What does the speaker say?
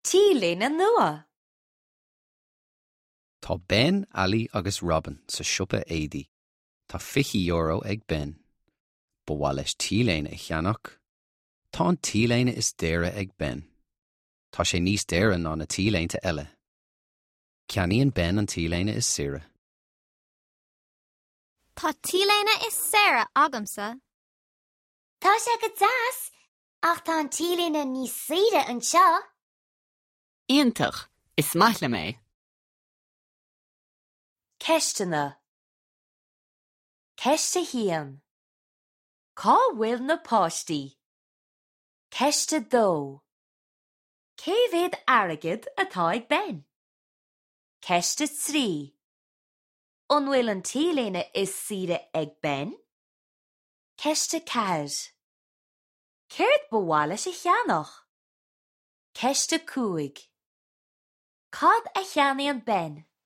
Tíléine nua. Tá Ben, Ali agus Robin sa siopa éadaí. Tá €50 ag Ben. Ba bhá leis tíléine I cheannach. Tá an tíléine is déire ag Ben. Tá sé níos déire ná na tíléinte eile. Ceannaíonn Ben an tíléine is saoire. Tá tíléine is saoire agamsa. Tá sé go deas, ach tá an tíléine níos saoire anseo. Iontach, is maith le mé. Ceistena. Ceiste hían. Cá bhfuil na páistí. Ceiste dó. Cé bhéad airgid atá ag Ben? Ceiste trí. An bhfuil an tíléine is saoire ag Ben? Ceiste ceir. Céirt ba bhá leis I cheannach? Ceiste cúig. Cad a cheannaíonn Ben?